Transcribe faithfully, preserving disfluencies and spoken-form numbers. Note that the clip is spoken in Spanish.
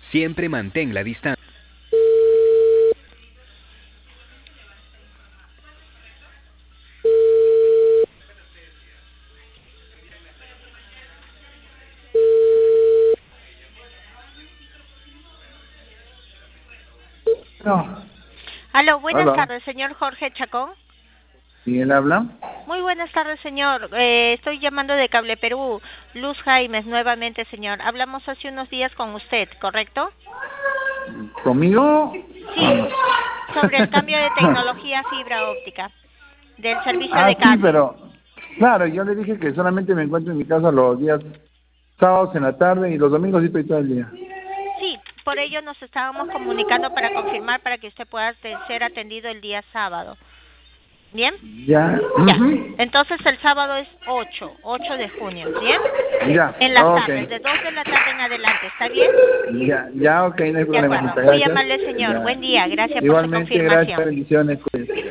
Siempre mantén la distancia. No. Aló, buenas Hola. tardes, señor Jorge Chacón. ¿Quién habla? Muy buenas tardes, señor. Eh, estoy llamando de Cable Perú. Luz Jaimes, nuevamente, señor. Hablamos hace unos días con usted, ¿correcto? ¿Conmigo? Sí, sobre el cambio de tecnología fibra óptica del servicio Ah, de sí, cable. pero... Claro, yo le dije que solamente me encuentro en mi casa los días sábados en la tarde y los domingos sí estoy todo el día. Sí, por ello nos estábamos comunicando para confirmar para que usted pueda te- ser atendido el día sábado. ¿Bien? Ya. Ya. Ujú. Entonces el sábado es ocho, ocho de junio, ¿bien? Ya, En las ok. tardes, de dos de la tarde en adelante, ¿está bien? Ya, ya, ok, no hay De problema, acuerdo. muchas Muy gracias. amable, señor. Ya. Buen día. Gracias por su Igualmente, gracias, confirmación. bendiciones. Pues.